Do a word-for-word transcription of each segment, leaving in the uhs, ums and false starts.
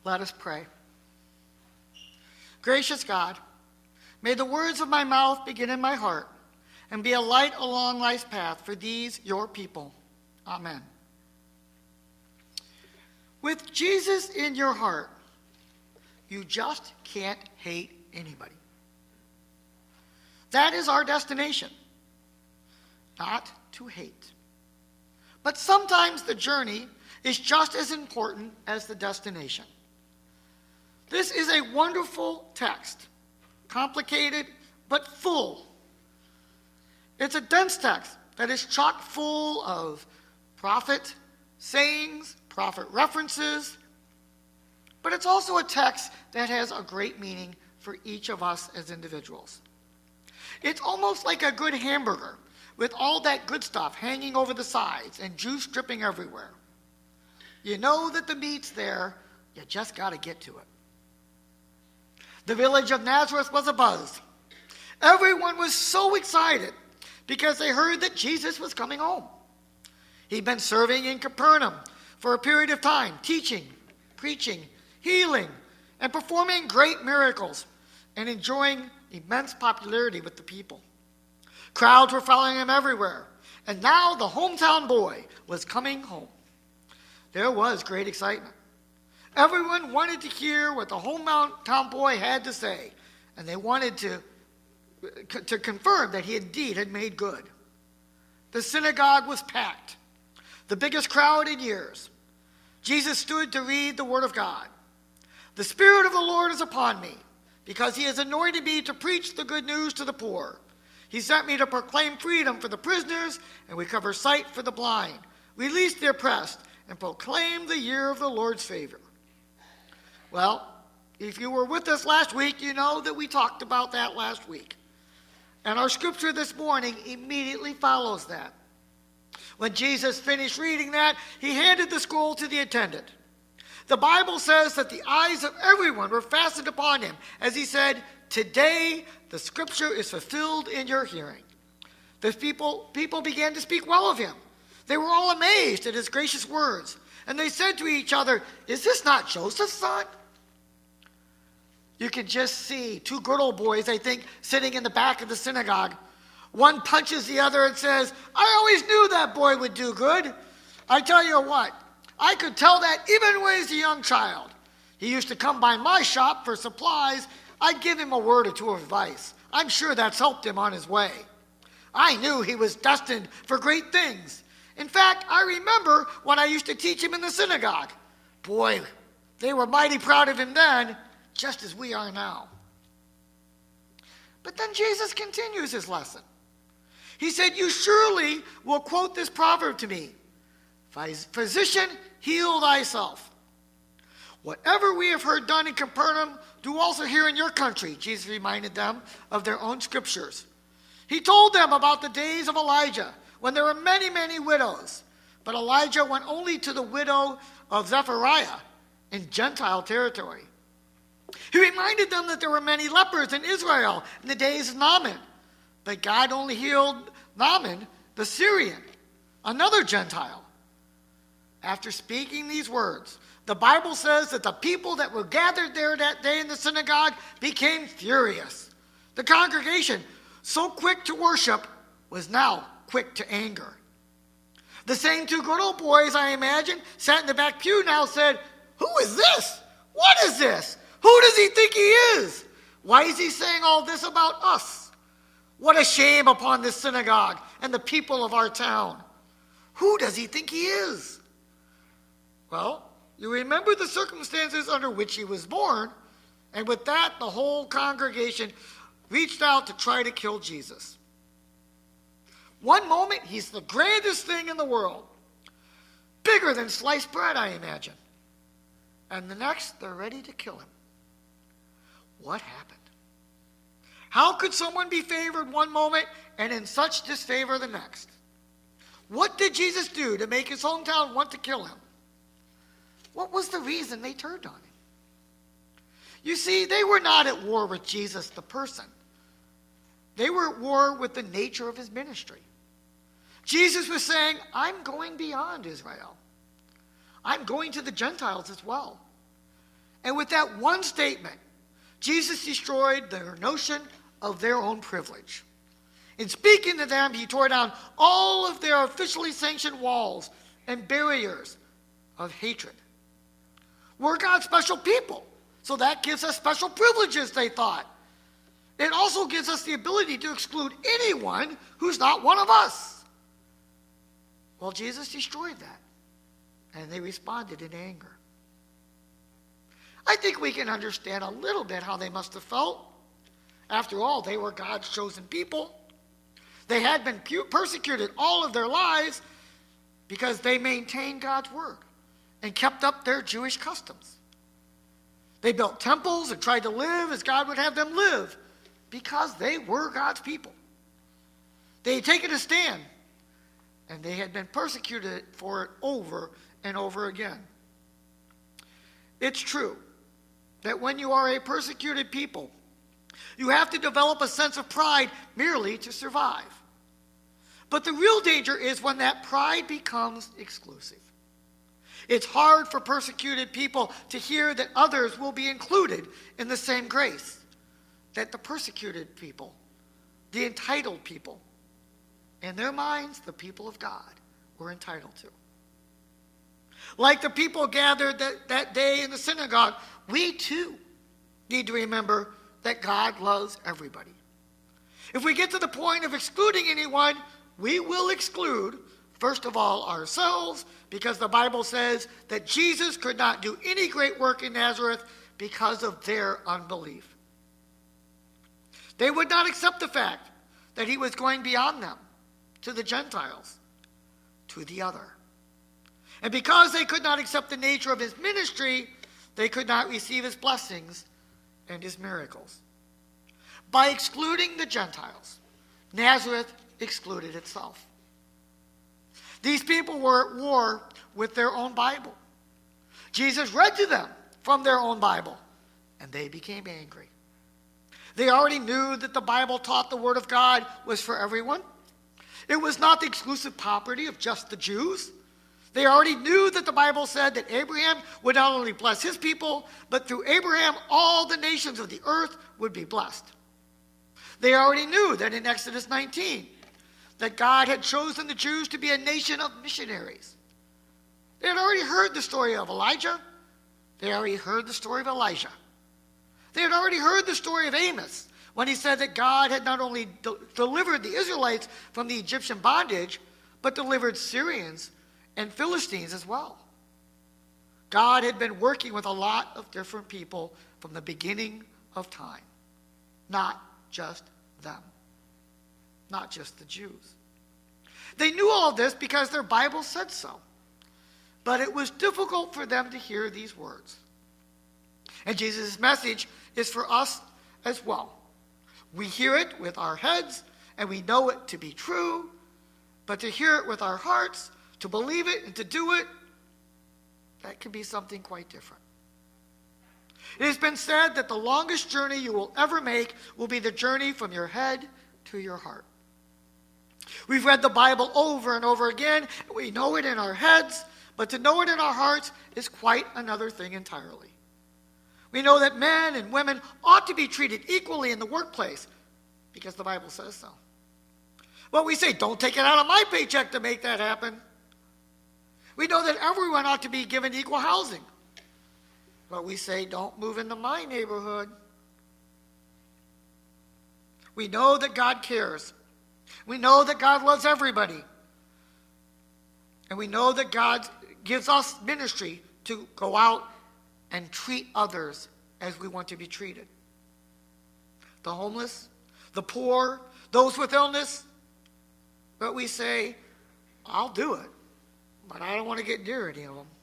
Let us pray. Gracious God, may the words of my mouth begin in my heart and be a light along life's path for these, your people. Amen. With Jesus in your heart, you just can't hate anybody. That is our destination, not to hate. But sometimes the journey is just as important as the destination. This is a wonderful text, complicated but full. It's a dense text that is chock full of prophet sayings, prophet references, but it's also a text that has a great meaning for each of us as individuals. It's almost like a good hamburger with all that good stuff hanging over the sides and juice dripping everywhere. You know that the meat's there, you just got to get to it. The village of Nazareth was abuzz. Everyone was so excited because they heard that Jesus was coming home. He'd been serving in Capernaum for a period of time, teaching, preaching, healing, and performing great miracles and enjoying immense popularity with the people. Crowds were following him everywhere, and now the hometown boy was coming home. There was great excitement. Everyone wanted to hear what the hometown boy had to say, and they wanted to, to confirm that he indeed had made good. The synagogue was packed, the biggest crowd in years. Jesus stood to read the word of God. The Spirit of the Lord is upon me, because he has anointed me to preach the good news to the poor. He sent me to proclaim freedom for the prisoners and recover sight for the blind, release the oppressed, and proclaim the year of the Lord's favor. Well, if you were with us last week, you know that we talked about that last week. And our scripture this morning immediately follows that. When Jesus finished reading that, he handed the scroll to the attendant. The Bible says that the eyes of everyone were fastened upon him as he said, "Today the scripture is fulfilled in your hearing." The people, people began to speak well of him. They were all amazed at his gracious words. And they said to each other, "Is this not Joseph's son?" You can just see two good old boys, I think, sitting in the back of the synagogue. One punches the other and says, "I always knew that boy would do good. I tell you what, I could tell that even when he was a young child. He used to come by my shop for supplies. I'd give him a word or two of advice. I'm sure that's helped him on his way. I knew he was destined for great things. In fact, I remember when I used to teach him in the synagogue. Boy, they were mighty proud of him then, just as we are now." But then Jesus continues his lesson. He said, "You surely will quote this proverb to me, 'Physician, heal thyself.' Whatever we have heard done in Capernaum, do also here in your country," Jesus reminded them of their own scriptures. He told them about the days of Elijah, when there were many, many widows. But Elijah went only to the widow of Zechariah in Gentile territory. He reminded them that there were many lepers in Israel in the days of Naaman. But God only healed Naaman, the Syrian, another Gentile. After speaking these words, the Bible says that the people that were gathered there that day in the synagogue became furious. The congregation, so quick to worship, was now quick to anger. The same two good old boys, I imagine, sat in the back pew now said, "Who is this? What is this? Who does he think he is? Why is he saying all this about us? What a shame upon this synagogue and the people of our town. Who does he think he is?" Well, you remember the circumstances under which he was born, and with that, the whole congregation reached out to try to kill Jesus. One moment, he's the grandest thing in the world, bigger than sliced bread, I imagine. And the next, they're ready to kill him. What happened? How could someone be favored one moment and in such disfavor the next? What did Jesus do to make his hometown want to kill him? What was the reason they turned on him? You see, they were not at war with Jesus the person. They were at war with the nature of his ministry. Jesus was saying, "I'm going beyond Israel. I'm going to the Gentiles as well. And with that one statement, Jesus destroyed their notion of their own privilege. In speaking to them, he tore down all of their officially sanctioned walls and barriers of hatred. We're God's special people, so that gives us special privileges, they thought. It also gives us the ability to exclude anyone who's not one of us. Well, Jesus destroyed that, and they responded in anger. I think we can understand a little bit how they must have felt. After all, they were God's chosen people. They had been persecuted all of their lives because they maintained God's word and kept up their Jewish customs. They built temples and tried to live as God would have them live because they were God's people. They had taken a stand, and they had been persecuted for it over and over again. It's true that when you are a persecuted people, you have to develop a sense of pride merely to survive. But the real danger is when that pride becomes exclusive. It's hard for persecuted people to hear that others will be included in the same grace that the persecuted people, the entitled people, in their minds, the people of God, were entitled to. Like the people gathered that, that day in the synagogue, we too need to remember that God loves everybody. If we get to the point of excluding anyone, we will exclude, first of all, ourselves, because the Bible says that Jesus could not do any great work in Nazareth because of their unbelief. They would not accept the fact that he was going beyond them, to the Gentiles, to the other. And because they could not accept the nature of his ministry, they could not receive his blessings and his miracles. By excluding the Gentiles, Nazareth excluded itself. These people were at war with their own Bible. Jesus read to them from their own Bible, and they became angry. They already knew that the Bible taught the Word of God was for everyone. It was not the exclusive property of just the Jews. They already knew that the Bible said that Abraham would not only bless his people, but through Abraham, all the nations of the earth would be blessed. They already knew that in Exodus nineteen, that God had chosen the Jews to be a nation of missionaries. They had already heard the story of Elijah. They had already heard the story of Elijah. They had already heard the story of Amos, when he said that God had not only de- delivered the Israelites from the Egyptian bondage, but delivered Syrians and Philistines as well. God had been working with a lot of different people from the beginning of time, not just them, not just the Jews. They knew all of this because their Bible said so, but it was difficult for them to hear these words. And Jesus' message is for us as well. We hear it with our heads, and we know it to be true, but to hear it with our hearts, to believe it and to do it, that can be something quite different. It has been said that the longest journey you will ever make will be the journey from your head to your heart. We've read the Bible over and over again. We know it in our heads, but to know it in our hearts is quite another thing entirely. We know that men and women ought to be treated equally in the workplace because the Bible says so. But we say, don't take it out of my paycheck to make that happen. We know that everyone ought to be given equal housing. But we say, don't move into my neighborhood. We know that God cares. We know that God loves everybody. And we know that God gives us ministry to go out and treat others as we want to be treated. The homeless, the poor, those with illness. But we say, I'll do it, but I don't want to get near any of them.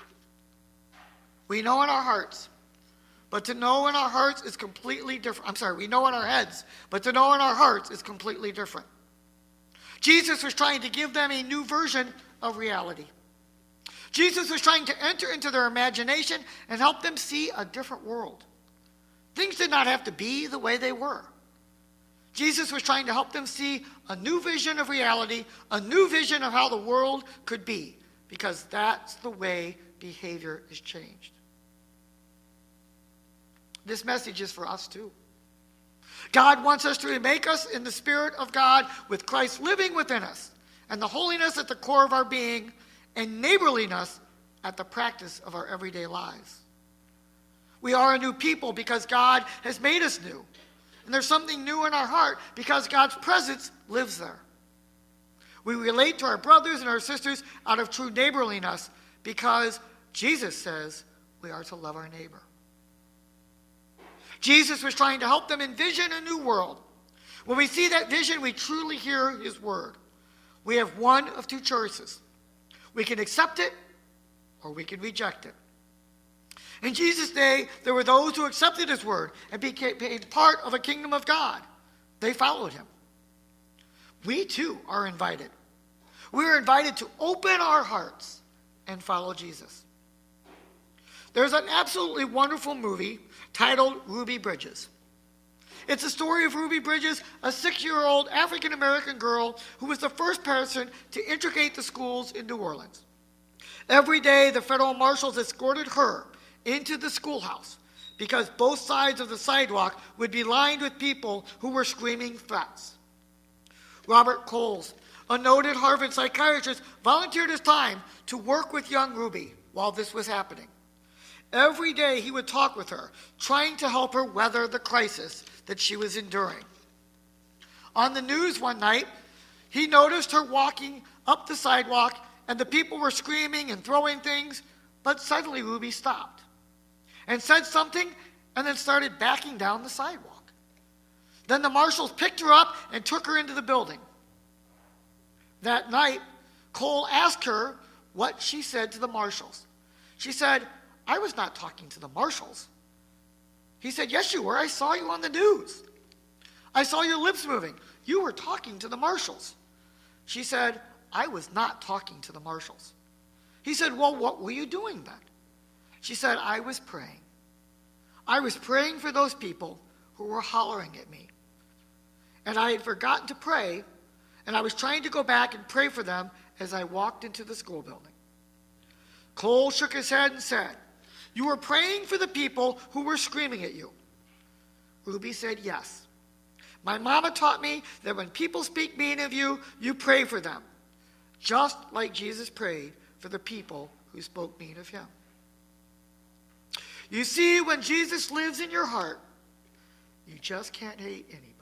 We know in our hearts, but to know in our hearts is completely different. I'm sorry, we know in our heads, but to know in our hearts is completely different. Jesus was trying to give them a new version of reality. Jesus was trying to enter into their imagination and help them see a different world. Things did not have to be the way they were. Jesus was trying to help them see a new vision of reality, a new vision of how the world could be, because that's the way behavior is changed. this message is for us too. God wants us to make us in the Spirit of God with Christ living within us and the holiness at the core of our being and neighborliness at the practice of our everyday lives. We are a new people because God has made us new. And there's something new in our heart because God's presence lives there. We relate to our brothers and our sisters out of true neighborliness because Jesus says we are to love our neighbor. Jesus was trying to help them envision a new world. When we see that vision, we truly hear his word. We have one of two choices. We can accept it or we can reject it. In Jesus' day, there were those who accepted his word and became part of a kingdom of God. They followed him. We too are invited. We are invited to open our hearts and follow Jesus. There's an absolutely wonderful movie titled Ruby Bridges. It's a story of Ruby Bridges, a six-year-old African-American girl who was the first person to integrate the schools in New Orleans. Every day, the federal marshals escorted her into the schoolhouse because both sides of the sidewalk would be lined with people who were screaming threats. Robert Coles, a noted Harvard psychiatrist, volunteered his time to work with young Ruby while this was happening. Every day he would talk with her, trying to help her weather the crisis that she was enduring. On the news one night, he noticed her walking up the sidewalk and the people were screaming and throwing things, but suddenly Ruby stopped and said something and then started backing down the sidewalk. Then the marshals picked her up and took her into the building. That night, Cole asked her what she said to the marshals. She said, "I was not talking to the marshals." He said, "Yes, you were. I saw you on the news. I saw your lips moving. You were talking to the marshals." She said, "I was not talking to the marshals." He said, "Well, what were you doing then?" She said, "I was praying. I was praying for those people who were hollering at me. And I had forgotten to pray, and I was trying to go back and pray for them as I walked into the school building." Cole shook his head and said, "You were praying for the people who were screaming at you." Ruby said, "Yes. My mama taught me that when people speak mean of you, you pray for them, just like Jesus prayed for the people who spoke mean of him." You see, when Jesus lives in your heart, you just can't hate anybody.